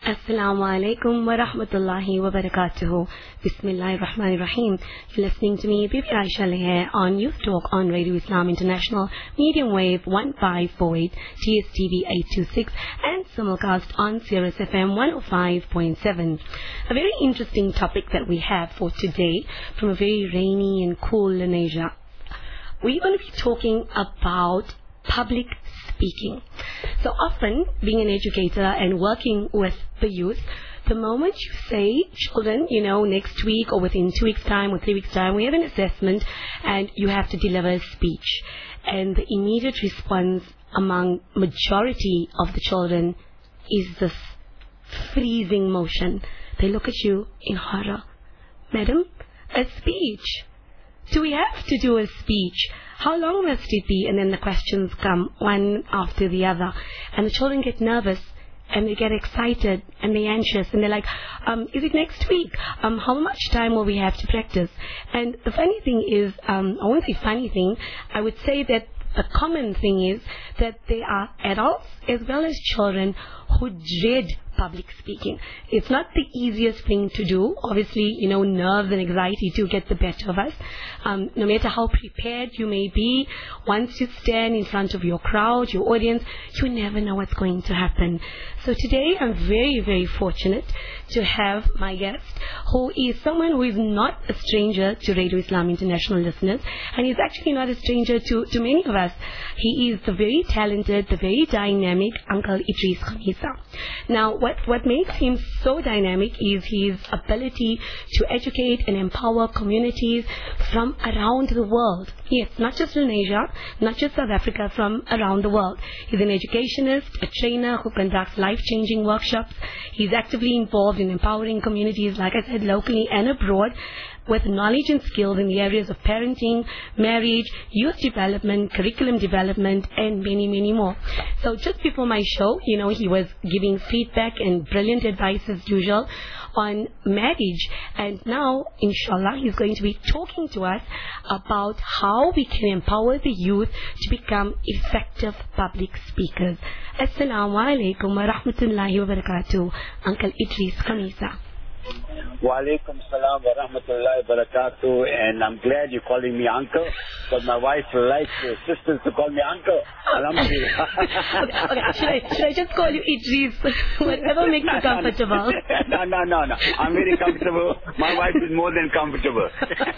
Assalamu alaikum wa rahmatullahi wa barakatuhu. Bismillahir Rahmanir Rahim. You're listening to me, Bibi Aisha Leher, on Youth Talk on Radio Islam International, medium wave 1548, TSTV 826, and simulcast on Sirius FM 105.7. A very interesting topic that we have for today from a very rainy and cool Lenasia. We're going to be talking about public speaking. So often, being an educator and working with the youth, the moment you say, children, next week or within 2 weeks' time or 3 weeks' time, we have an assessment and you have to deliver a speech. And the immediate response among majority of the children is this freezing motion. They look at you in horror. Madam, a speech? Do we have to do a speech? How long must it be? And then the questions come one after the other. And the children get nervous and they get excited and they're anxious and they're like, is it next week? How much time will we have to practice? And the funny thing is, I won't say funny thing, I would say that the common thing is that there are adults as well as children who dread public speaking. It's not the easiest thing to do. Obviously, nerves and anxiety do get the better of us. No matter how prepared you may be, once you stand in front of your crowd, your audience, you never know what's going to happen. So today, I'm very, very fortunate to have my guest, who is someone who is not a stranger to Radio Islam International listeners, and he's actually not a stranger to many of us. He is the very talented, the very dynamic Uncle Idris Khamisa. Now, what makes him so dynamic is his ability to educate and empower communities from around the world. Yes, not just in Asia, not just South Africa, from around the world. He's an educationist, a trainer who conducts life-changing workshops. He's actively involved in empowering communities, like I said, locally and abroad, with knowledge and skills in the areas of parenting, marriage, youth development, curriculum development, and many, many more. So just before my show, he was giving feedback and brilliant advice as usual on marriage. And now, inshallah, he's going to be talking to us about how we can empower the youth to become effective public speakers. Assalamu alaikum wa rahmatullahi wa barakatuh. Uncle Idris Khamisa. Wa alaikum salam wa rahmatullahi wa barakatuh, and I'm glad you're calling me uncle, because my wife likes her sisters to call me uncle. Alhamdulillah. Okay. Should I just call you Idris? Whatever makes you comfortable. No. I'm very comfortable. My wife is more than comfortable.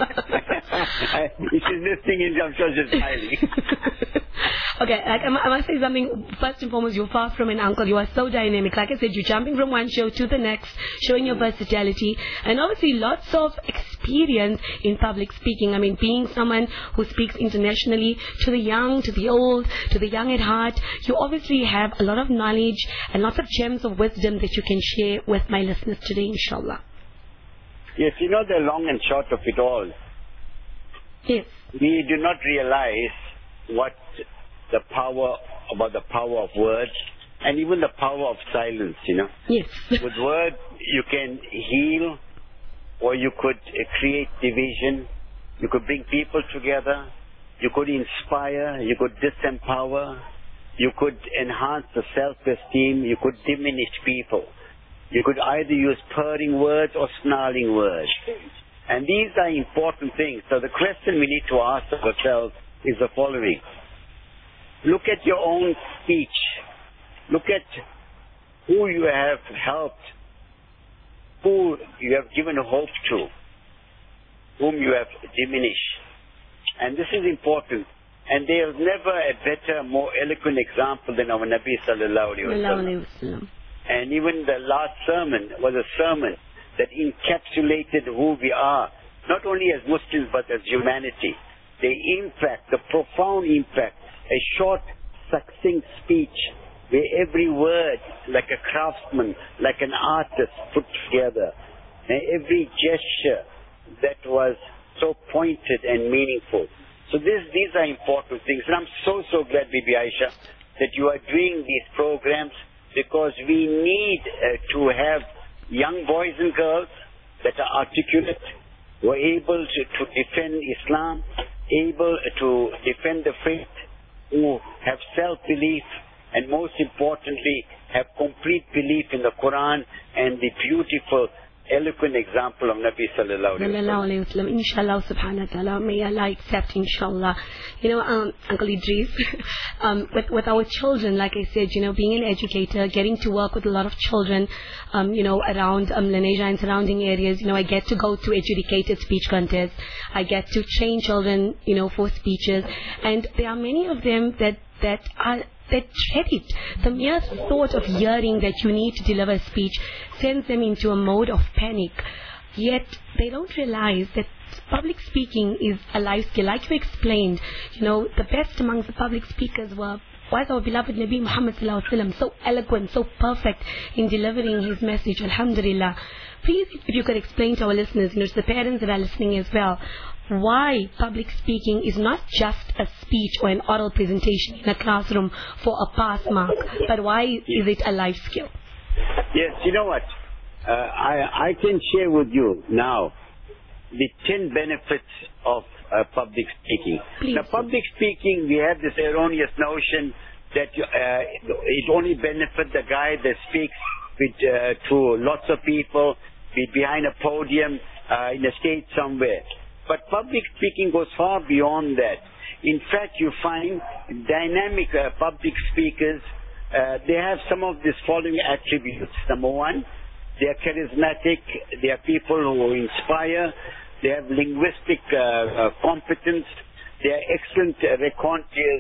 If she's listening in, I'm sure she's smiling. Okay, I must say something. First and foremost, you're far from an uncle. You are so dynamic. Like I said, you're jumping from one show to the next, showing your versatility, and obviously lots of experience in public speaking. I mean, being someone who speaks internationally to the young, to the old, to the young at heart, you obviously have a lot of knowledge and lots of gems of wisdom that you can share with my listeners today, inshallah. Yes, the long and short of it all. Yes. We do not realize about the power of words, and even the power of silence, Yes. With words, you can heal, or you could create division, you could bring people together, you could inspire, you could disempower, you could enhance the self-esteem, you could diminish people. You could either use purring words or snarling words. And these are important things. So the question we need to ask ourselves is the following. Look at your own speech. Look at who you have helped, who you have given hope to, whom you have diminished. And this is important. And there is never a better, more eloquent example than our Nabi sallallahu alayhi wa sallam. And even the last sermon was a sermon that encapsulated who we are, not only as Muslims but as humanity. The impact, the profound impact, a short, succinct speech where every word, like a craftsman, like an artist put together, and every gesture that was so pointed and meaningful. So these are important things. And I'm so glad, Bibi Aisha, that you are doing these programs, because we need to have young boys and girls that are articulate, who are able to defend Islam, able to defend the faith, who have self-belief, and most importantly, have complete belief in the Quran and the beautiful, eloquent example of Nabi sallallahu alaihi wasallam. Inshallah subhanahu wa ta'ala, may Allah accept, inshallah. Uncle Idris, with our children, like I said, being an educator, getting to work with a lot of children, around Lenasia and surrounding areas, I get to go to educated speech contests. I get to train children, for speeches, and there are many of them that dread it. The mere thought of hearing that you need to deliver a speech sends them into a mode of panic. Yet they don't realize that public speaking is a life skill. Like you explained, the best amongst the public speakers was our beloved Nabi Muhammad sallallahu alaihi wasallam, so eloquent, so perfect in delivering his message. Alhamdulillah. Please, if you could explain to our listeners, to the parents that are listening as well, why public speaking is not just a speech or an oral presentation in a classroom for a pass mark, but why is it a life skill? Yes, you know what? I can share with you now the 10 benefits of public speaking. Please. Now, public speaking, we have this erroneous notion that it only benefits the guy that speaks to lots of people, behind a podium, in a stage somewhere. But public speaking goes far beyond that. In fact, you find dynamic public speakers, they have some of these following attributes. Number one, they are charismatic, they are people who inspire, they have linguistic competence, they are excellent raconteurs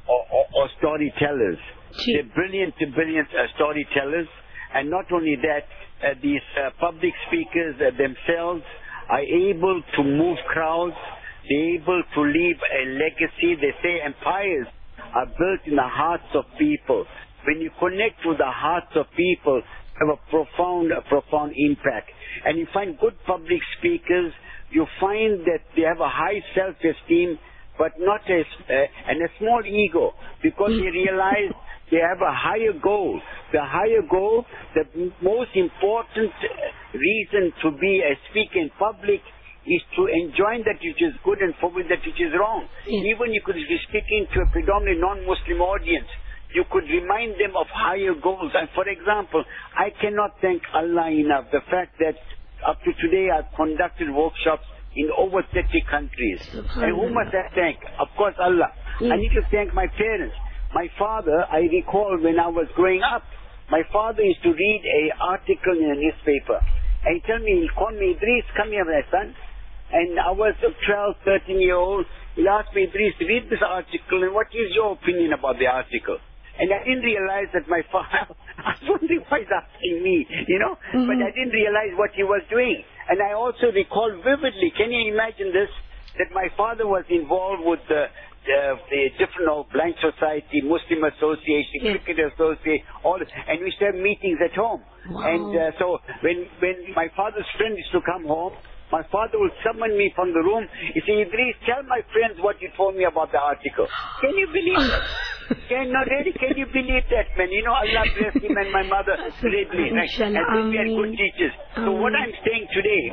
or storytellers. They're brilliant storytellers. And not only that, these public speakers themselves are able to move crowds, they're able to leave a legacy. They say empires are built in the hearts of people. When you connect with the hearts of people, you have a profound impact. And you find good public speakers, you find that they have a high self-esteem, but not and a small ego, because they realize they have a higher goal. The higher goal, the most important reason to be a speaker in public is to enjoin that which is good and forbid that which is wrong. Even you could be speaking to a predominantly non-Muslim audience, you could remind them of higher goals. And for example, I cannot thank Allah enough. The fact that up to today I've conducted workshops in over 30 countries. And who must I thank? Of course, Allah. I need to thank my parents. My father, I recall when I was growing up, my father used to read an article in a newspaper. And he'll call me, Idris, come here, my son. And I was a 12, 13-year-old. He asked me, Idris, read this article, and what is your opinion about the article? And I didn't realize that my father, I was wondering why he's asking me, but I didn't realize what he was doing. And I also recall vividly, can you imagine this, that my father was involved with the different Blind Society, Muslim Association, Cricket Association, and we used to have meetings at home. Wow. And so when my father's friend used to come home, my father would summon me from the room. He said, Idris, tell my friends what you told me about the article. Can you believe that? Can you believe that, man? Allah bless him and my mother greatly. And we are good teachers. So what I'm saying today,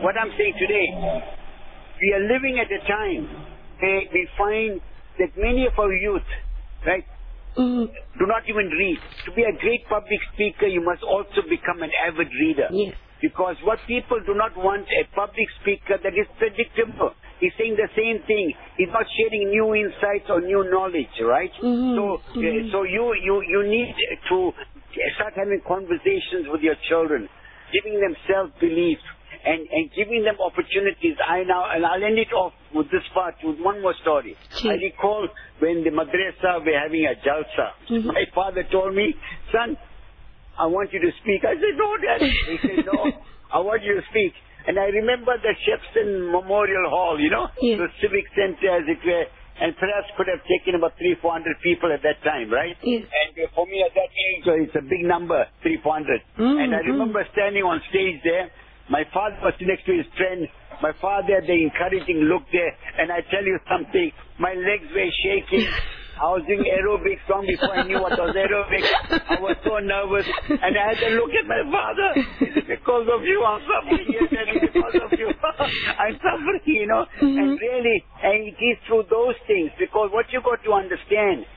we are living at a time where we find that many of our youth, right, do not even read. To be a great public speaker, you must also become an avid reader. Yes. Because what people do not want, a public speaker that is predictable. He's saying the same thing. He's not sharing new insights or new knowledge, right? So you need to start having conversations with your children, giving them self-belief, and giving them opportunities. And I'll end it off with this part, with one more story. I recall when the madrasa were having a jalsa. My father told me, son, I want you to speak. I said, no, Dad. He said, no, I want you to speak. And I remember the Shepson Memorial Hall, the civic center as it were, and perhaps could have taken about 300-400 people at that time, right? And for me at that age, so it's a big number, 300-400. And I remember standing on stage there. My father was next to his friend. My father had the encouraging look there. And I tell you something, my legs were shaking. I was doing aerobics long before I knew what was aerobics. I was so nervous. And I had to look at my father. Is it because of you I'm suffering? Yes, it's because of you. I'm suffering, And really, and it is through those things. Because what you got to understand,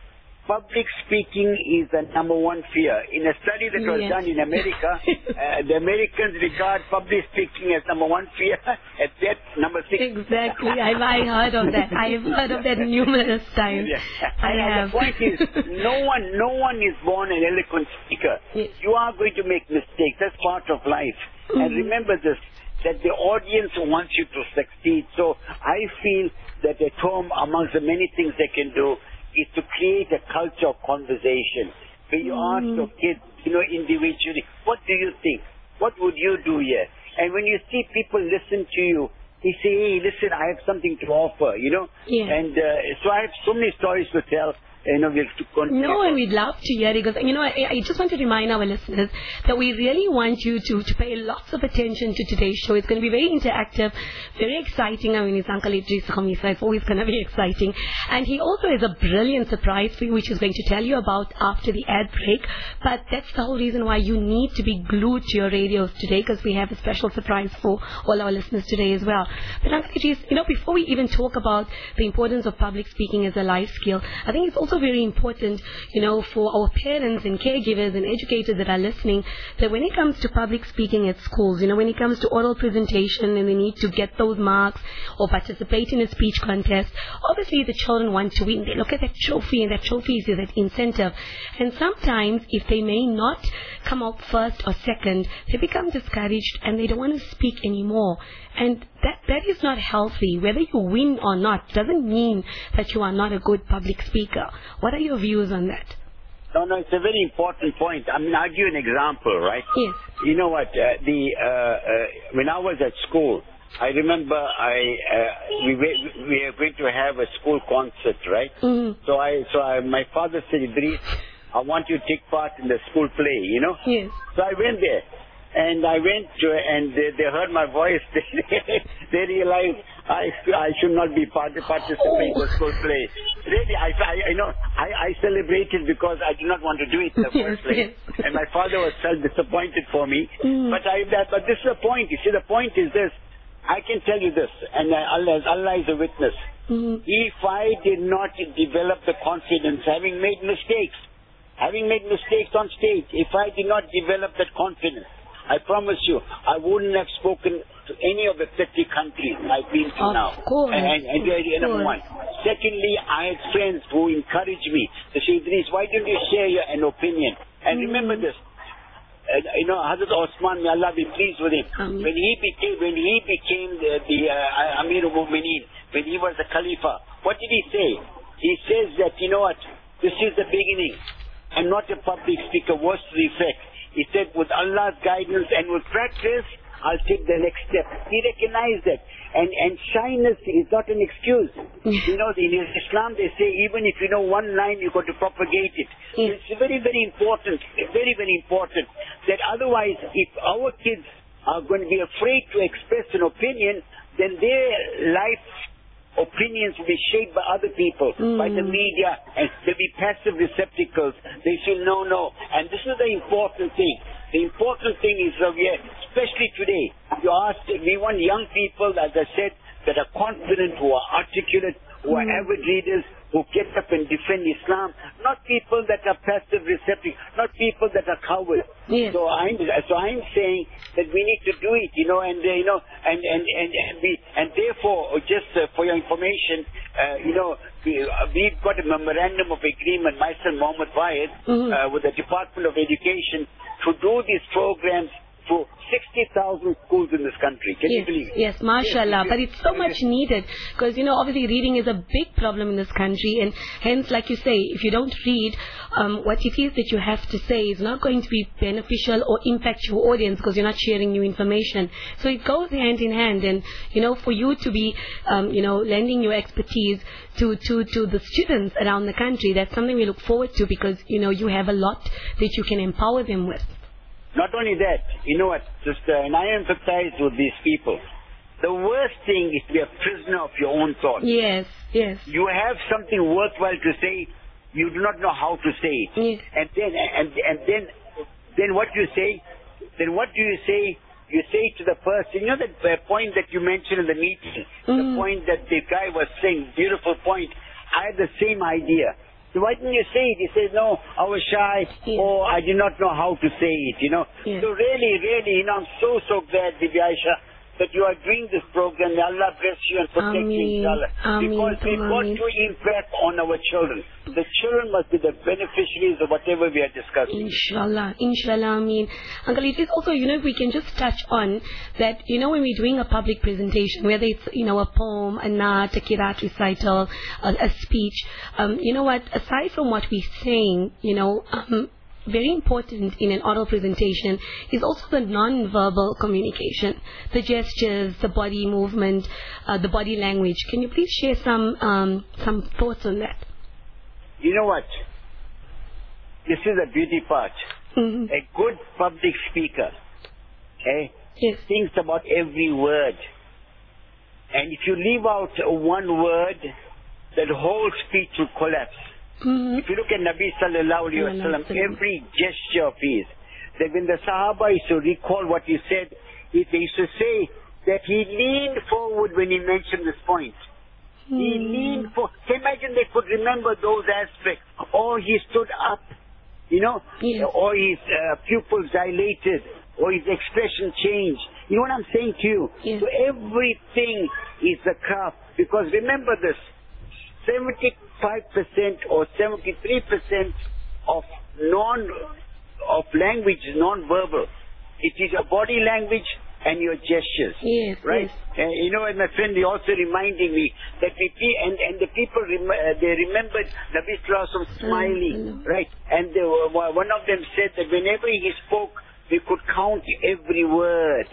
public speaking is the number one fear. In a study that was done in America, the Americans regard public speaking as number one fear, and that's number 6. Exactly. I heard of that. I have heard of that numerous times. The point is, no one is born an eloquent speaker. Yes. You are going to make mistakes. That's part of life. And remember this, that the audience wants you to succeed. So I feel that at home, amongst the many things they can do, is to create a culture of conversation where you ask your kids, individually, what do you think? What would you do here? And when you see people listen to you, they say, hey, listen, I have something to offer, Yeah. And so I have so many stories to tell. We'll to continue. No, and we'd love to hear it because, I just want to remind our listeners that we really want you to pay lots of attention to today's show. It's going to be very interactive, very exciting. I mean, it's Uncle Idris Khamisa. It's always going to be exciting. And he also has a brilliant surprise for you, which he's going to tell you about after the ad break. But that's the whole reason why you need to be glued to your radios today, because we have a special surprise for all our listeners today as well. But Uncle Idris, before we even talk about the importance of public speaking as a life skill, I think it's also very important, for our parents and caregivers and educators that are listening, that when it comes to public speaking at schools, when it comes to oral presentation and they need to get those marks or participate in a speech contest, obviously the children want to win. They look at that trophy, and that trophy is that incentive. And sometimes, if they may not come out first or second, they become discouraged and they don't want to speak anymore. And that is not healthy. Whether you win or not doesn't mean that you are not a good public speaker. What are your views on that? No, it's a very important point. I mean, I'll give you an example, right? Yes. You know what? When I was at school, I remember we were going to have a school concert, right? Mm-hmm. So my father said, Idris, I want you to take part in the school play, Yes. So I went there. And I went to, and they heard my voice. They realized I should not be participating in the school play. Really, I celebrated because I did not want to do it in the first place. And my father was so disappointed for me. But this is the point. You see, the point is this. I can tell you this, and Allah is a witness. If I did not develop the confidence, having made mistakes on stage, if I did not develop that confidence, I promise you, I wouldn't have spoken to any of the 30 countries I've been to now. Of course. And number one. Secondly, I had friends who encouraged me to say, Idris, why don't you share an opinion? And remember this. Hazrat Osman, may Allah be pleased with him. When he became the Amir al-Mu'mineen, when he was the Khalifa, what did he say? He says that, this is the beginning. I'm not a public speaker, worse to the effect. He said, with Allah's guidance and with practice, I'll take the next step. He recognized that. And shyness is not an excuse. In Islam they say, even if you know one line, you've got to propagate it. It's very, very important. Very, very important. That otherwise, if our kids are going to be afraid to express an opinion, then their life opinions will be shaped by other people, by the media, and they'll be passive receptacles. They say, no. And this is the important thing. The important thing is, especially today, we want young people, as I said, that are confident, who are articulate, who are avid readers, who get up and defend Islam, not people that are passive receptive, not people that are cowards. Yes. So I'm saying that we need to do it, and therefore, just for your information, we've got a memorandum of agreement, myself, Mohammed Wahid, with the Department of Education, to do these programs to 60,000 schools in this country. Can you believe it? Yes, mashallah. But it's so much needed because, obviously reading is a big problem in this country, and hence, like you say, if you don't read, what it is that you have to say is not going to be beneficial or impact your audience because you're not sharing new information. So it goes hand in hand, and, for you to be, lending your expertise to the students around the country, that's something we look forward to because, you have a lot that you can empower them with. Not only that, you know what, sister, and I empathize with these people. The worst thing is to be a prisoner of your own thoughts. Yes. You have something worthwhile to say, you do not know how to say it. Yes. And then what you say? Then what do you say? You say to the person, that point that you mentioned in the meeting, the point that the guy was saying, beautiful point. I had the same idea. So why didn't you say it? He says, no, I was shy, or I did not know how to say it, So really, I'm so glad, Bibi Aisha, that you are doing this program. May Allah bless you and protect you, inshallah. Because we've got to impact on our children. The children must be the beneficiaries of whatever we are discussing. Inshallah, Ameen. Uncle, it is also, we can just touch on that, when we're doing a public presentation, whether it's, a poem, a naat, a kirat recital, a speech, aside from what we're saying, very important in an oral presentation is also the non-verbal communication, the gestures, the body movement, the body language. Can you please share some thoughts on that? You know what? This is a beauty part. A good public speaker thinks about every word. And if you leave out one word, that whole speech will collapse. If you look at Nabi sallallahu alayhi wa sallam, every gesture of his, that when the Sahaba used to recall what he said, they used to say that he leaned forward when he mentioned this point. He leaned forward. Imagine they could remember those aspects. Or he stood up, or his pupils dilated, or his expression changed. You know what I'm saying to you? So everything is a craft. Because remember this, 75% or 73% of language is non-verbal. It is your body language and your gestures, right? And my friend, they also reminding me that the people they remembered Nabi Sallallahu Alaihi Wasallam smiling, right? And one of them said that whenever he spoke, they could count every word.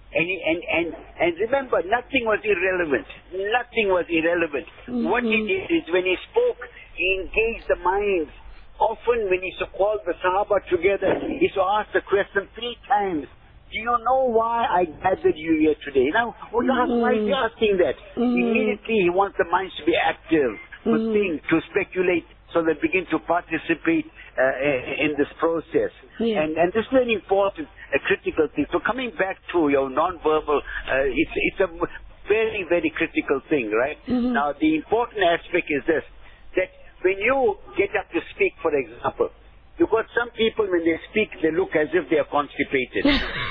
And remember, nothing was irrelevant. Nothing was irrelevant. What he did is when he spoke, he engaged the minds. Often when he used to call the Sahaba together, he used to ask the question 3 times. Do you know why I gathered you here today? Now, why is he asking that? Immediately he wants the minds to be active, to think, to speculate, so they begin to participate in this process. And this is very important, a critical thing. So coming back to your non-verbal, it's a very, very critical thing, right? Now, the important aspect is this, that when you get up to speak, for example, because some people, when they speak, they look as if they are constipated.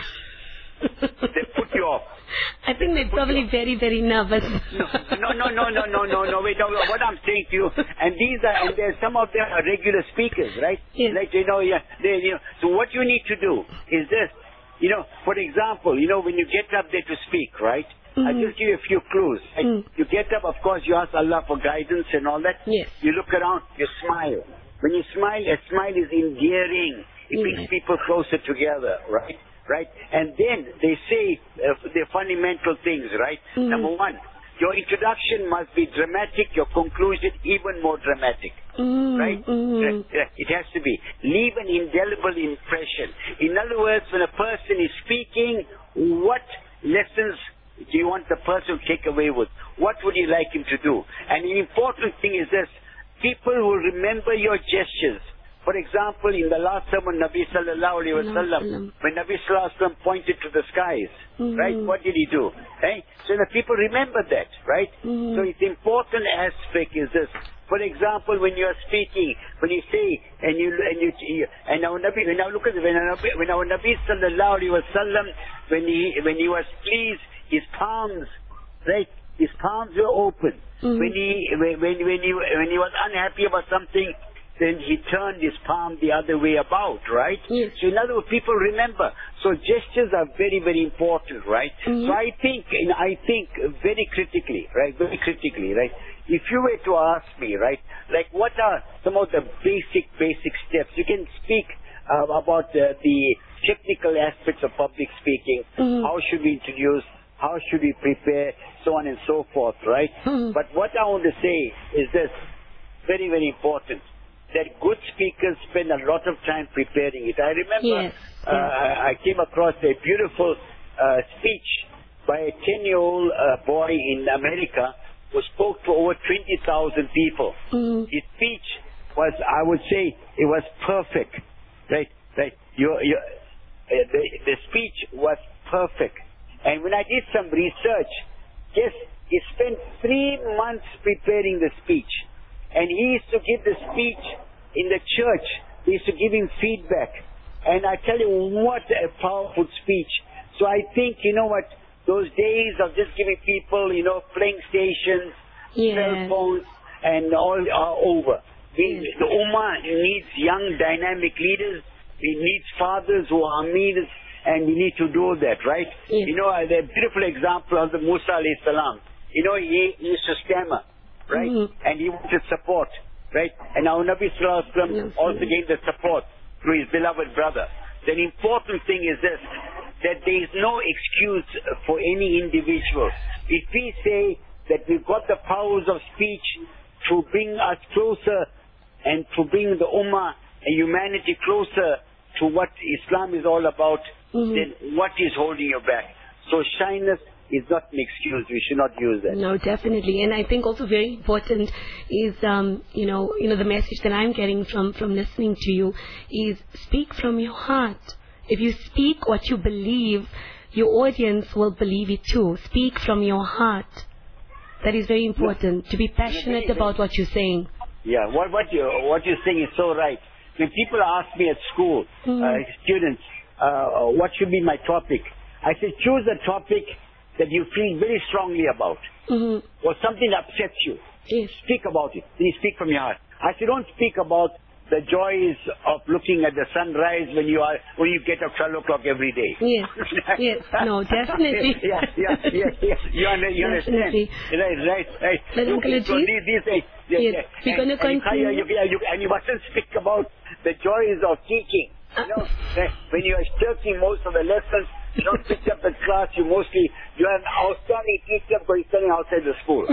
They put you off. I think they're probably very, very nervous. No. Wait, what I'm saying to you, and there's some of them are regular speakers, right? Like, so what you need to do is this, for example, when you get up there to speak, right? I'll just give you a few clues. You get up, of course, you ask Allah for guidance and all that. You look around, you smile. When you smile, a smile is endearing. It brings people closer together, right? Right? And then they say the fundamental things, right? Number 1, your introduction must be dramatic, your conclusion even more dramatic. Right? It has to be. Leave an indelible impression. In other words, when a person is speaking, what lessons do you want the person to take away with? What would you like him to do? And the important thing is this, people will remember your gestures. For example, in the last sermon, Nabi Sallallahu Alaihi Wasallam, when Nabi Sallallahu Alaihi Wasallam pointed to the skies, right? What did he do? Right? So the people remember that, right? So it's important aspect is this. For example, when you are speaking, when you say, and our Nabi, when our Nabi Sallallahu Alaihi Wasallam, when he was pleased, his palms, right? His palms were open. When he was unhappy about something, then he turned his palm the other way about, right? So in other words, people remember. So gestures are very, very important, right? So I think very critically, right? Very critically, right? If you were to ask me, right, like what are some of the basic steps? You can speak about the technical aspects of public speaking. How should we introduce? How should we prepare? So on and so forth, right? But what I want to say is this, very, very important, that good speakers spend a lot of time preparing it. I remember I came across a beautiful speech by a 10-year-old boy in America who spoke to over 20,000 people. His speech was, I would say, it was perfect. Right? The speech was perfect. And when I did some research, he spent 3 months preparing the speech. And he used to give the speech in the church. They used to give him feedback. And I tell you, what a powerful speech. So I think, you know what, those days of just giving people, playing stations, cell phones, and all are over. The Ummah needs young, dynamic leaders. It needs fathers who are Amirs, and we need to do that, right? The beautiful example of the Musa alayhi salam. He used to stammer, right? And he wanted support, right? And our Nabi sallallahu alaihi wasallam also gave the support through his beloved brother. The important thing is this, that there is no excuse for any individual. If we say that we've got the powers of speech to bring us closer and to bring the Ummah and humanity closer to what Islam is all about, then what is holding you back? So shyness is not an excuse. We should not use that. No, definitely. And I think also very important is, the message that I'm getting from listening to you is speak from your heart. If you speak what you believe, your audience will believe it too. Speak from your heart. That is very important, to be passionate about what you're saying. Yeah, what you're saying is so right. When people ask me at school, students, what should be my topic? I say, choose a topic that you feel very strongly about, or something that upsets you. Yes. Speak about it. Then you speak from your heart. I say, don't speak about the joys of looking at the sunrise when you get up 12 o'clock every day. Yes, yes, no, definitely. You understand? Right. But Uncle so these things. Yes, we're going to continue. And you mustn't speak about the joys of teaching. When you are shirking most of the lessons, you don't pick up the class, you are an outstanding teacher, but you're standing outside the school.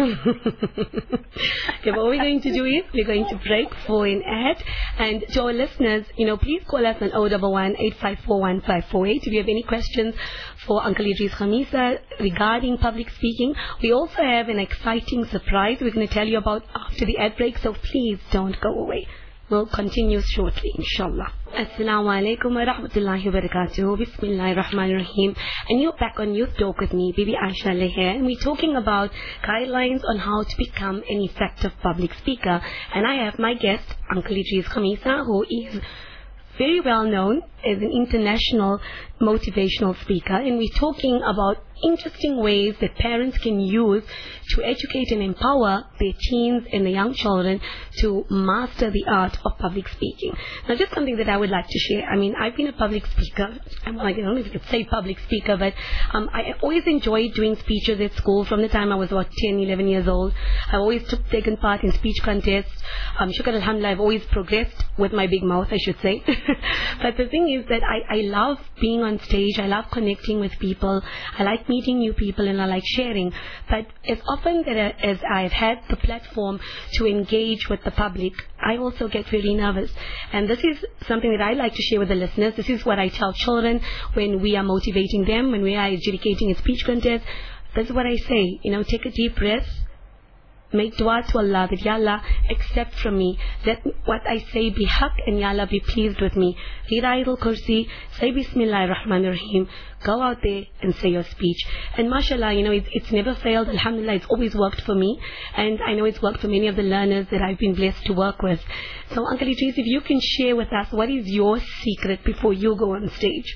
Okay, what we're going to do is, we're going to break for an ad. And to our listeners, please call us on 011-854-1548 if you have any questions for Uncle Idris Khamisa regarding public speaking. We also have an exciting surprise we're going to tell you about after the ad break, so please don't go away. We'll continue shortly, inshallah. Assalamu alaikum wa rahmatullahi wa barakatuh. Bismillahir Rahmanir Rahim. And you're back on Youth Talk with me, Bibi Aisha Leher. And we're talking about guidelines on how to become an effective public speaker. And I have my guest, Uncle Idris Khamisa, who is very well known as an international motivational speaker. And we're talking about interesting ways that parents can use to educate and empower their teens and the young children to master the art of public speaking. Now, just something that I would like to share. I mean, I've been a public speaker. I don't know if you could say public speaker, but I always enjoyed doing speeches at school from the time I was about 10, 11 years old. I always taken part in speech contests. Shukr alhamdulillah, I've always progressed with my big mouth, I should say. But the thing is that I love being on stage. I love connecting with people. I like meeting new people, and I like sharing. But as often as I've had the platform to engage with the public, I also get very nervous. And this is something that I like to share with the listeners. This is what I tell children when we are motivating them, when we are adjudicating a speech contest. This is what I say. Take a deep breath. Make dua to Allah that Ya Allah accept from me. Let what I say be haq, and Ya Allah be pleased with me. Read Ayatul Kursi, say Bismillahir Rahmanir Rahim. Go out there and say your speech. And mashallah, it's never failed. Alhamdulillah, it's always worked for me. And I know it's worked for many of the learners that I've been blessed to work with. So Uncle Idris, if you can share with us, what is your secret before you go on stage?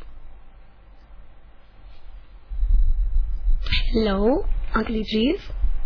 Hello, Uncle Idris?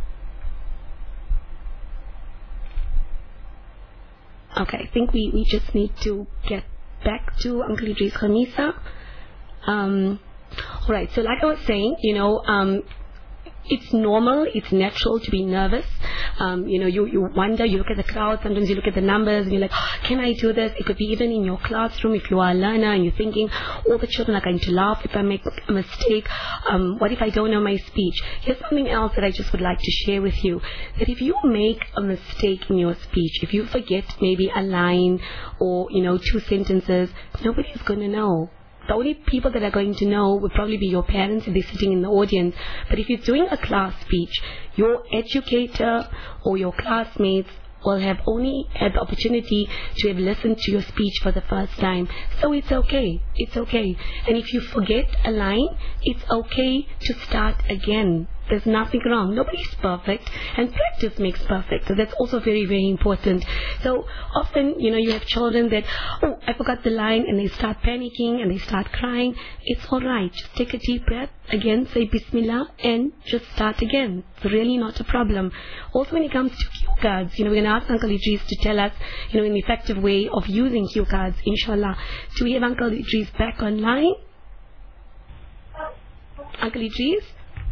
Okay, I think we just need to get back to Uncle Idris Khamisa. Alright, so like I was saying, it's normal, it's natural to be nervous. You wonder, you look at the crowd, sometimes you look at the numbers and you're like, can I do this? It could be even in your classroom if you are a learner and you're thinking, all the children are going to laugh if I make a mistake. What if I don't know my speech? Here's something else that I just would like to share with you. That if you make a mistake in your speech, if you forget maybe a line or, 2 sentences, nobody's going to know. The only people that are going to know would probably be your parents if they're sitting in the audience. But if you're doing a class speech, your educator or your classmates will have only had the opportunity to have listened to your speech for the first time. So it's okay. It's okay. And if you forget a line, it's okay to start again. There's nothing wrong. Nobody's perfect, and practice makes perfect. So that's also very, very important. So often, you have children that, oh, I forgot the line, and they start panicking and they start crying. It's all right. Just take a deep breath. Again, say Bismillah and just start again. It's really not a problem. Also, when it comes to cue cards, we're going to ask Uncle Idris to tell us, an effective way of using cue cards, inshallah. Do we have Uncle Idris back online? Uncle Idris?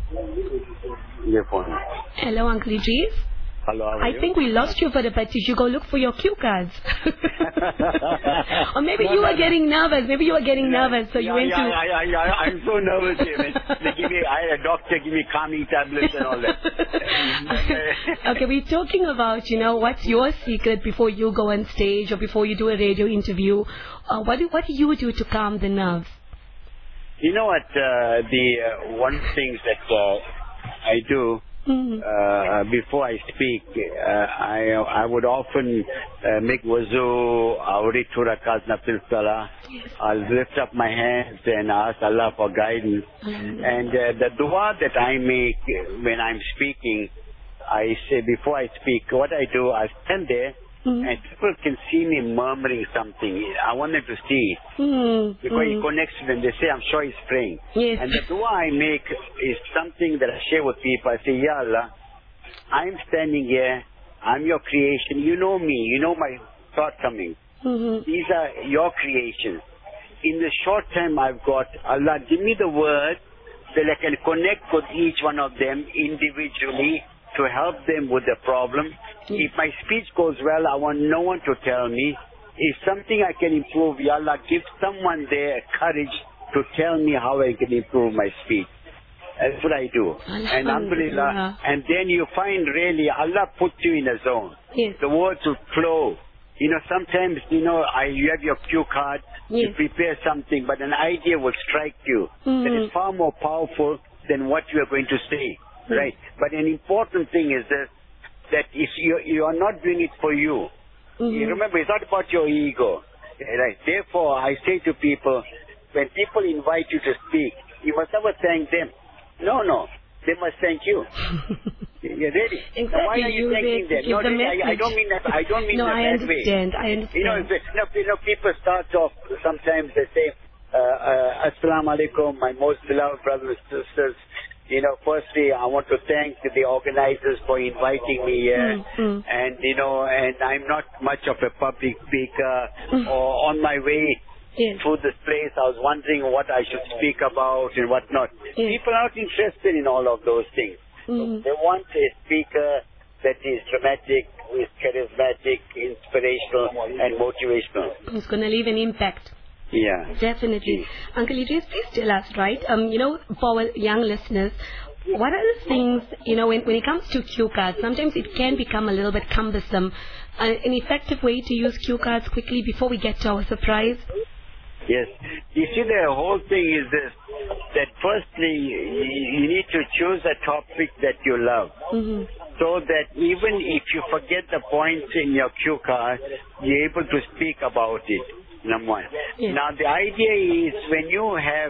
Hello, Uncle Idris? Hello, how are I you? think we lost you for a bit. Did you go look for your cue cards? Or maybe you were getting nervous. So you went to... I'm so nervous here. I had a doctor give me calming tablets and all that. Okay, we're talking about, what's your secret before you go on stage or before you do a radio interview. What do you do to calm the nerves? You know what? The one thing that I do before I speak, I would often make wuzu, I would read 2 rakats nafil salah. I'll lift up my hands and ask Allah for guidance. And the dua that I make when I'm speaking, I say before I speak, what I do, I stand there and people can see me murmuring something. I want them to see it. Because it connects to them. They say, I'm sure he's praying. Yes. And the dua I make is something that I share with people. I say, Ya Allah, I'm standing here. I'm your creation. You know me. You know my shortcomings. These are your creations. In the short time I've got, Allah, give me the word that I can connect with each one of them individually to help them with the problem. If my speech goes well, I want no one to tell me. If something I can improve, Ya Allah, give someone there courage to tell me how I can improve my speech. That's what I do. And alhamdulillah. And then you find really Allah puts you in a zone. Yes. The words will flow. Sometimes, you have your cue card, you prepare something, but an idea will strike you that is far more powerful than what you are going to say. Right? But an important thing is that if you are not doing it for you, you remember, it's not about your ego. Right? Therefore, I say to people, when people invite you to speak, you must never thank them. No. They must thank you. You're ready. Exactly. Now, why are you thanking them? No, I don't mean that. I don't mean that way. I understand. People start off. Sometimes they say, "Assalamu alaikum, my most beloved brothers and sisters. Firstly, I want to thank the organizers for inviting me here. And I'm not much of a public speaker. Or on my way through this place, I was wondering what I should speak about and what not. People are not interested in all of those things. They want a speaker that is dramatic, who is charismatic, inspirational, and motivational. It's going to leave an impact. Yeah. Definitely. Uncle Idris, please tell us, right, for our young listeners, what are the things, when it comes to cue cards, sometimes it can become a little bit cumbersome. An effective way to use cue cards quickly before we get to our surprise? Yes. You see, the whole thing is this, that firstly, you need to choose a topic that you love. So that even if you forget the points in your cue card, you're able to speak about it. Number one. Yes. Now, the idea is when you have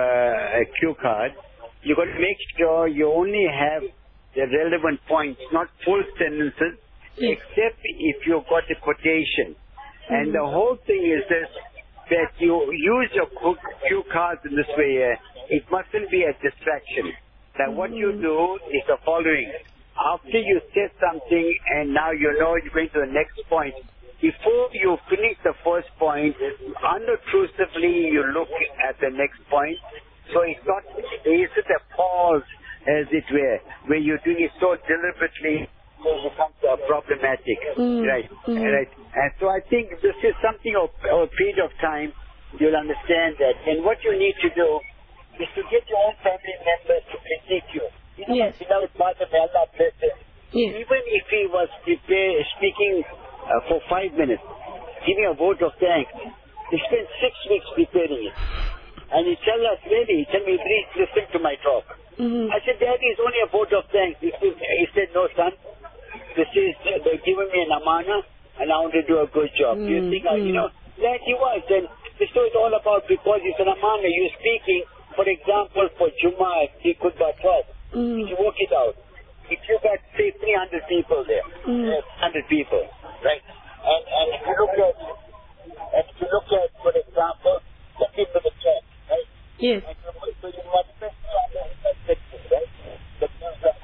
a cue card, you've got to make sure you only have the relevant points, not full sentences, except if you've got a quotation. And the whole thing is this, that you use your cue cards in this way. It mustn't be a distraction. Now, what you do is the following. After you say something and now you're going to the next point, before you finish the first point, unobtrusively you look at the next point. So it's not, there isn't a pause, as it were, where you're doing it so deliberately, so it becomes problematic. Right? And so I think this is something of a period of time, you'll understand that. And what you need to do is to get your own family members to critique you. My beloved father, may Allah bless him. Even if he was speaking for 5 minutes, giving a vote of thanks, he spent 6 weeks preparing it. And he tell us, really, please listen to my talk. I said, Daddy, it's only a vote of thanks. He said, no, son, this is, they're giving me an amana, and I want to do a good job. You think, that he was. And this is all about, because it's an amana, you're speaking, for example, for Jummah, he could 12. If you work it out, if you got, say, 300 people there, 100 people, right? And if you look at, for example, the people in the church, right? Yes. And so you multiply 300, right? The views are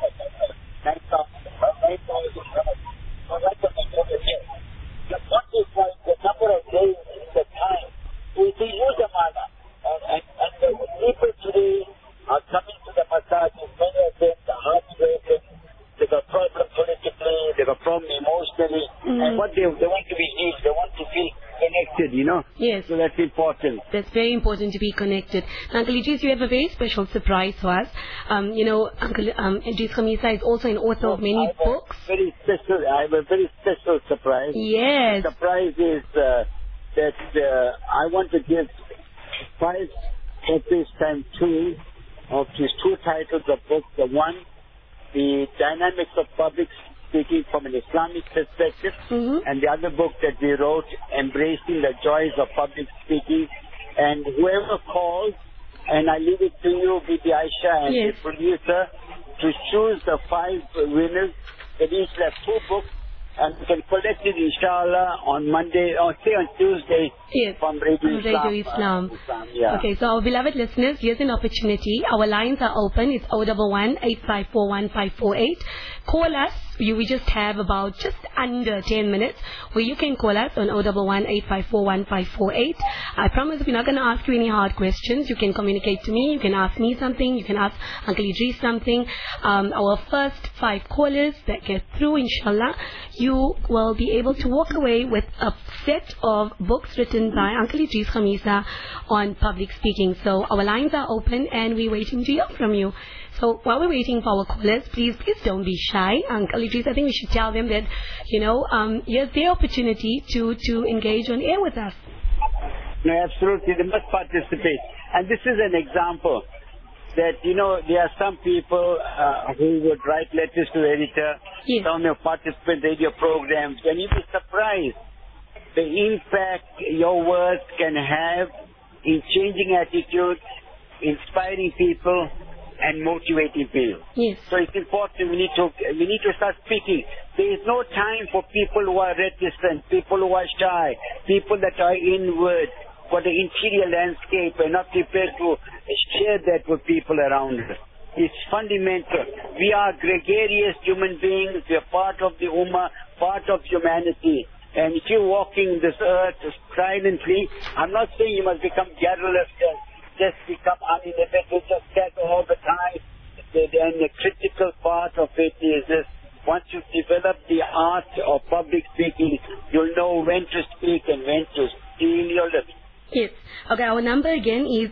9,000. So that's what I'm saying. The number of days, the time, we use the mana. And the people today are coming to the massages, many of them, the heartbroken, they got problem politically, they got problem emotionally, and what they want to be healed, they want to feel connected, you know. Yes. So that's important. That's very important to be connected. Uncle Idris, you have a very special surprise for us. Uncle Idris Khamisa is also an author of many books. I have a very special surprise. Yes. The surprise is that I want to give 5 copies times 2 of his 2 titles of books. The one, The Dynamics of Public Speaking from an Islamic Perspective, and the other book that we wrote, Embracing the Joys of Public Speaking. And whoever calls, and I leave it to you, Bibi Aisha, and the producer, to choose the 5 winners. They each have 2 books, and you can collect it, inshallah, on Monday, or say on Tuesday, from Radio Islam. Yeah. Okay, so our beloved listeners, here's an opportunity. Our lines are open. It's 011-854-1548. Call us. We just have about just under 10 minutes where you can call us on 011-854-1548. I promise we're not going to ask you any hard questions. You can communicate to me. You can ask me something. You can ask Uncle Idris something. Our first 5 callers that get through, inshallah, you will be able to walk away with a set of books written by Uncle Idris Khamisa on public speaking. So our lines are open and we're waiting to hear from you. So while we're waiting for our callers, please don't be shy. Uncle Idris, I think we should tell them that, here's their opportunity to engage on air with us. No, absolutely. They must participate. And this is an example that, there are some people who would write letters to the editor, some will participate in radio programs, and you'll be surprised the impact your words can have in changing attitudes, inspiring people, and motivating people. Yes. So it's important. We need to start speaking. There is no time for people who are reticent, people who are shy, people that are inward, for the interior landscape and not prepared to share that with people around us. It's fundamental. We are gregarious human beings. We are part of the Ummah, part of humanity. And if you're walking this earth silently, I'm not saying you must become garrulous, just become uninhibited, just chat all the time. And the critical part of it is this: once you develop the art of public speaking, you'll know when to speak and when to seal your lips. Yes. Okay, our number again is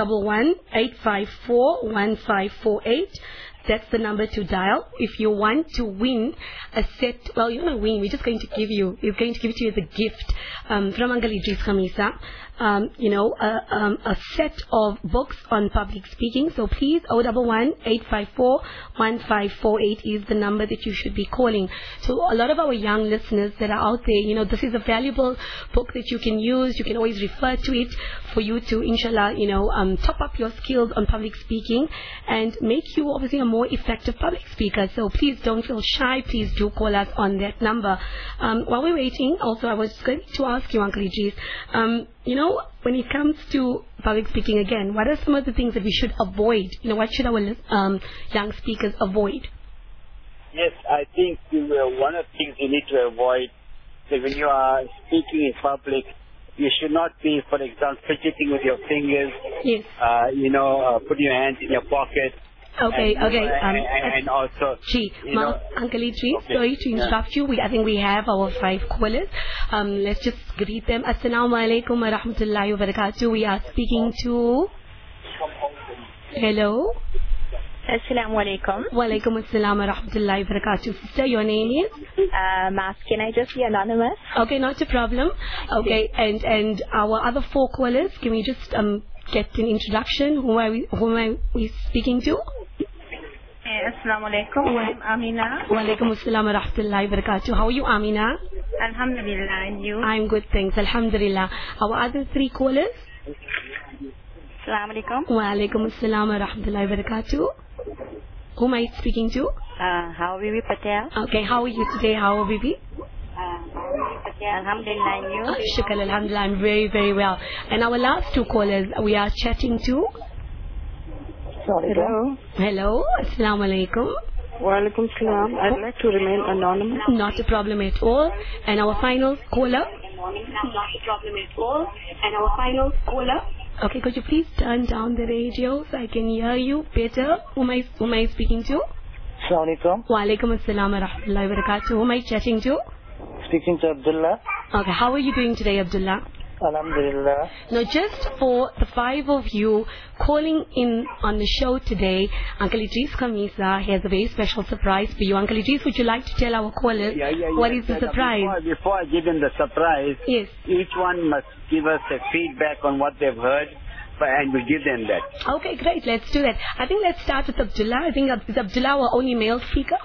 011-854-1548. That's the number to dial. If you want to win a set, well, you're going to win. We're just going to give you, we're going to give it to you as a gift from Uncle Idris Khamisa. A set of books on public speaking. So please, 011-854-1548 is the number that you should be calling. So a lot of our young listeners that are out there, this is a valuable book that you can use. You can always refer to it for you to, inshallah, top up your skills on public speaking and make you obviously a more effective public speaker. So please don't feel shy. Please do call us on that number. While we're waiting, also I was going to ask you, Uncle Idris, when it comes to public speaking again, what are some of the things that we should avoid? What should our young speakers avoid? Yes, I think one of the things you need to avoid is when you are speaking in public, you should not be, for example, fidgeting with your fingers. Yes. Putting your hands in your pocket. Okay. And also, Uncle Idris, sorry to interrupt you. I think we have our 5 callers. Let's just greet them. Assalamu alaikum wa rahmatullahi wa barakatuh. We are speaking to... Hello? Assalamu alaikum. Wa alaikum assalam wa rahmatullahi wa barakatuh. Sister, your name is? Ma'am, can I just be anonymous? Okay, not a problem. Okay, and our other 4 callers, can we just get an introduction? Who are we speaking to? Assalamu alaikum. I'm Amina. Wa alaikum assalam wa rahmatullahi wa barakatuh. How are you, Amina? Alhamdulillah, and you? I'm good, thanks. Alhamdulillah. Our other 3 callers? Assalamu alaikum. Wa alaikum assalam wa rahmatullahi wa barakatuh. Who am I speaking to? How Bibi Patel. Okay, how are you today? How are Bibi? Alhamdulillah, and you? Shukr, alhamdulillah, I'm very, very well. And our last two callers, we are chatting to. Hello. Hello, assalamu alaikum. Wa alaikum salam. I'd like to remain anonymous. Not a problem at all. And our final caller. Okay, could you please turn down the radio so I can hear you better? Who am I speaking to? Assalamu alaikum. Wa alaikum assalam wa rahmatullahi wa barakatuh. Who am I chatting to? Speaking to Abdullah. Okay, how are you doing today, Abdullah? Alhamdulillah. Now, just for the five of you calling in on the show today, Uncle Idris Khamisa has a very special surprise for you. Uncle Idris, would you like to tell our callers what is the surprise? Before I give them the surprise, yes, each one must give us a feedback on what they've heard, and we'll give them that. Okay, great. Let's do that. I think let's start with Abdullah. I think is Abdullah our only male speaker?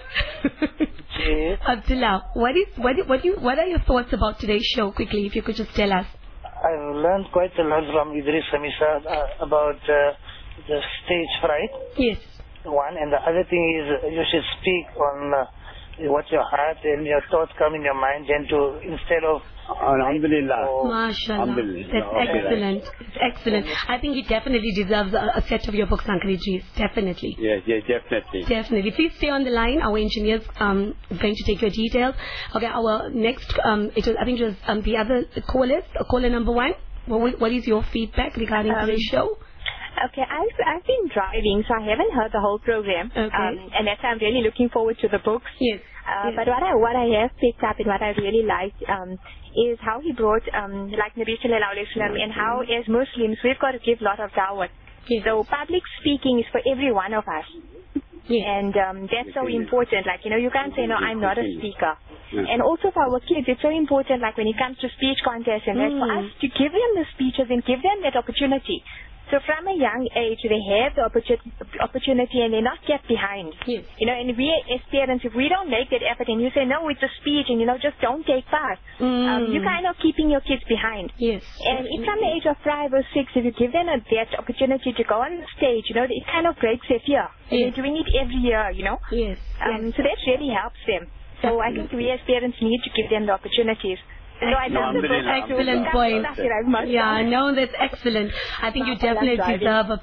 Yes. Abdullah, what are your thoughts about today's show? Quickly, if you could just tell us. I've learned quite a lot from Idris Khamisa about the stage fright. Yes. One, and the other thing is you should speak on what your heart and your thoughts come in your mind, and to instead of Alhamdulillah. MashaAllah. That's excellent. It's excellent. I think he definitely deserves a set of your books, Uncle Idris. Definitely. Yes, definitely. Definitely. Please stay on the line. Our engineer's going to take your details. Okay, our next, I think it was the other callers, caller number one. What is your feedback regarding today's show? Okay, I've been driving, so I haven't heard the whole program. Okay. And that's why I'm really looking forward to the books. Yes. But what I have picked up and what I really liked is how he brought like Nabi Sallallahu Alaihi Wasallam, and how as Muslims we've got to give a lot of da'wah. Yes. So public speaking is for every one of us. Yes. And that's so important. Like, you can't say, no, I'm not a speaker. Yeah. And also for our kids, it's so important, like when it comes to speech contests and that, for us to give them the speeches and give them that opportunity. So from a young age, they have the opportunity and they're not kept behind. Yes. And we as parents, if we don't make that effort and you say, no, it's a speech and, just don't take part, you're kind of keeping your kids behind. Yes. And if from the age of 5 or 6, if you give them that opportunity to go on the stage, it kind of breaks their fear. And they're doing it every year, Yes. So that really helps them. So I think we as parents need to give them the opportunities. So I love the book. Excellent point. Yeah, no, that's excellent. I think you definitely deserve a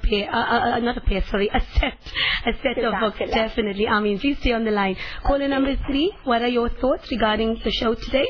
set of books. Definitely. I mean, please stay on the line. Caller number 3, what are your thoughts regarding the show today?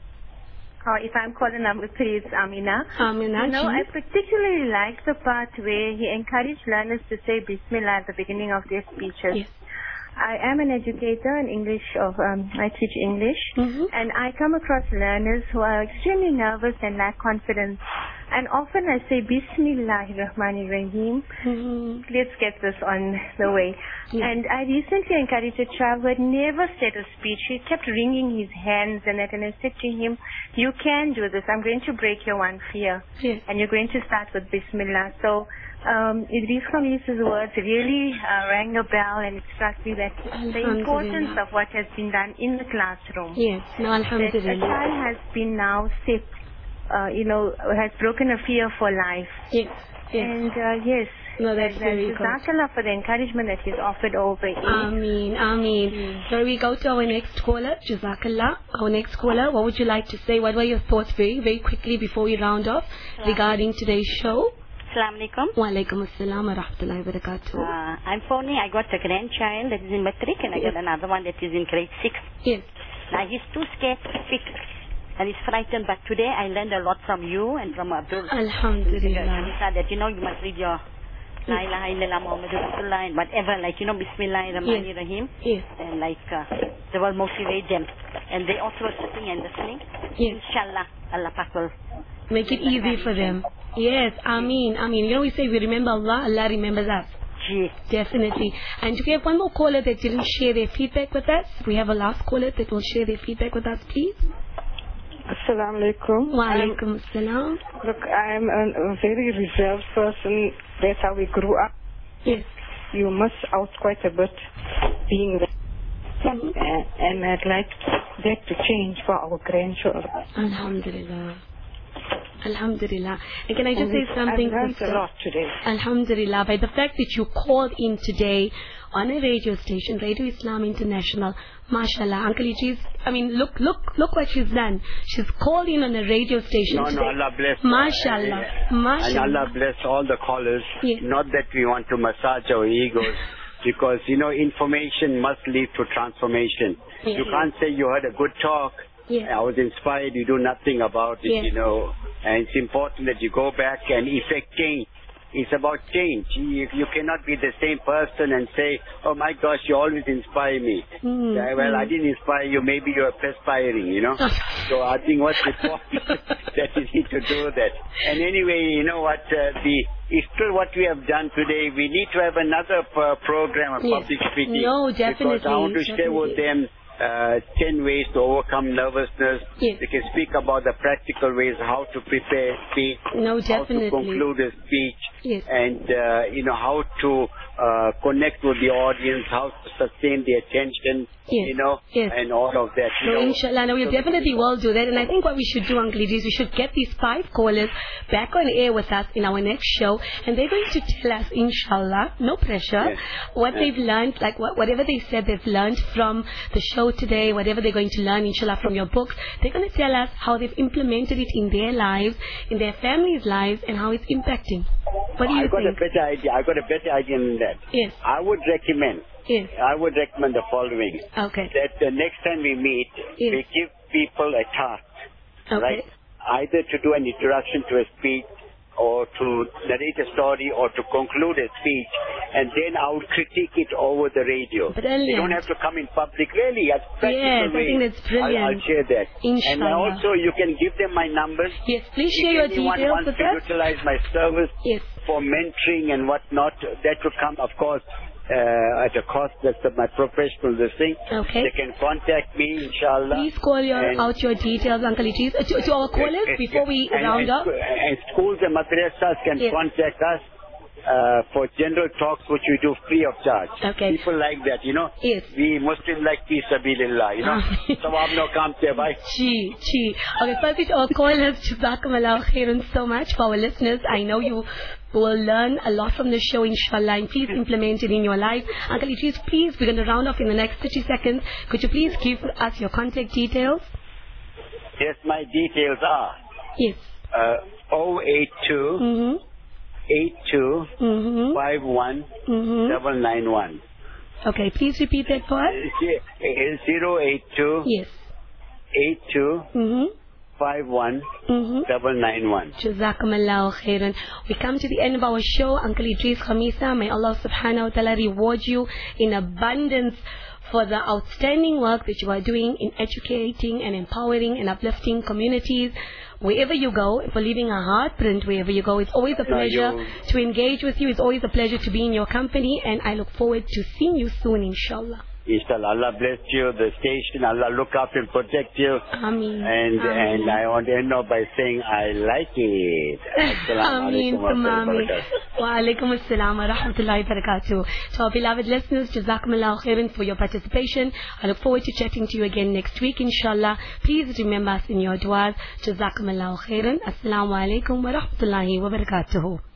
If I'm caller number 3, it's Amina. Amina, I particularly like the part where he encouraged learners to say Bismillah at the beginning of their speeches. Yes. I am an educator in English. I teach English, and I come across learners who are extremely nervous and lack confidence. And often I say Bismillahirrahmanirrahim. Let's get this on the way. Yes. And I recently encouraged a child who had never said a speech. He kept wringing his hands and that, and I said to him, "You can do this. I'm going to break your one fear, and you're going to start with Bismillah." So. Idris Khamisa's words really rang a bell, and it struck me that the importance of what has been done in the classroom. Yes, no, alhamdulillah. That a child has been now set, has broken a fear for life. Yes. And yes. No, that's very good. Jazakallah for the encouragement that he's offered over. Ameen. So we go to our next caller, Jazakallah. Our next caller, what would you like to say? What were your thoughts very, very quickly before we round off regarding today's show? Assalamu alaikum. Wa alaikum assalam wa rahmatullahi wa barakatuh. I'm phoning. I got a grandchild that is in matric, and I got another one that is in grade 6. Yes. Now he's too scared to speak, and he's frightened. But today I learned a lot from you and from Abdul. Alhamdulillah. That you must read your La ilaha illallah Muhammadur Rasulullah and whatever, Bismillahirrahmanirrahim. Yes. And they will motivate them, and they also are sitting and listening. Yes. Inshallah, Allah Pak will make it easy for them. Yes, Ameen. We say we remember Allah, Allah remembers us. Yes. Definitely. And we have one more caller that didn't share their feedback with us. We have a last caller that will share their feedback with us, please. Assalamu alaikum. Wa alaikum assalam. Look, I'm a very reserved person. That's how we grew up. Yes. You miss out quite a bit being there. And I'd like that to change for our grandchildren. Alhamdulillah. Alhamdulillah. And can I just say something? I've learned a lot today. Alhamdulillah. By the fact that you called in today on a radio station, Radio Islam International. MashaAllah, Uncle Idris, I mean, look what she's done. She's called in on a radio station No, today. Allah bless. MashaAllah. And MashaAllah. Allah bless all the callers. Yes. Not that we want to massage our egos, because, information must lead to transformation. Yes. You can't say you heard a good talk, Yes. I was inspired, you do nothing about it, Yes. And it's important that you go back and effect change. It's about change. You cannot be the same person and say, oh my gosh, you always inspire me. Well, I didn't inspire you, maybe you're perspiring, So I think what's important that you need to do that. And anyway, you know what, it's still what we have done today. We need to have another program of public speaking. No, definitely. Because I want to share with them 10 ways to overcome nervousness. Yes. They can speak about the practical ways, how to prepare a speech, No, how definitely. to conclude a speech, Yes. and how to connect with the audience, how to sustain the attention, Yes. Yes. and all of that. So inshallah, we definitely will do that. And I think what we should do, Uncle Idris, we should get these 5 callers back on air with us in our next show. And they're going to tell us, inshallah, no pressure, Yes. what they've learned, like whatever they said they've learned from the show today, whatever they're going to learn, inshallah, from your books. They're going to tell us how they've implemented it in their lives, in their families' lives, and how it's impacting. What do you I got think? a better idea. I got a better idea than that. Yes. I would recommend the following. Okay. That the next time we meet, Yes. we give people a task, Okay. right? Either to do an introduction to a speech, or to narrate a story, or to conclude a speech, and then I would critique it over the radio. Brilliant. You don't have to come in public, really. As Yes, I think that's brilliant. I'll share that. Inshallah. And also, you can give them my numbers. Yes, please share your If anyone details wants with to us. utilize my service Yes. for mentoring and whatnot, that would come, of course, at a cost. That's my professional thing. Okay. They can contact me, inshallah. Please call out your details, Uncle Idris, to our callers before we round up. And schools and madrasas can Yes. contact us for general talks, which we do free of charge. Okay. People like that, Yes. We Muslims like peace, sabilillah, Sawab no kam te bhai. Gee. Okay, firstly, to our callers, Jazakumullah khairan so much. For our listeners, I know you will learn a lot from the show, inshallah, and please implement it in your life. Uncle Idris, please, we're going to round off in the next 30 seconds. Could you please give us your contact details? Yes, my details are Yes. 082 Mm-hmm. 82 Mm-hmm. 51 Mm-hmm. 791. Okay, please repeat that for us. 082 Yes. 82 Mm-hmm. 51 Mm-hmm. 791. Jazakumullah khairan. We come to the end of our show. Uncle Idris Khamisa, may Allah subhanahu wa ta'ala reward you in abundance for the outstanding work that you are doing in educating and empowering and uplifting communities. Wherever you go, for leaving a heartprint wherever you go, it's always a pleasure to engage with you. It's always a pleasure to be in your company, and I look forward to seeing you soon, inshallah. Inshallah, Allah bless you, the station, Allah look after and protect you. Ameen. And I want to end up by saying I like it. Ameen, Ameen. Wa alaikum assalam wa rahmatullahi wa barakatuh. To our beloved listeners, Jazakumullah khairan for your participation. I look forward to chatting to you again next week, inshallah. Please remember us in your du'as. Jazakumullah khairan. Assalamu alaikum wa rahmatullahi wa barakatuh.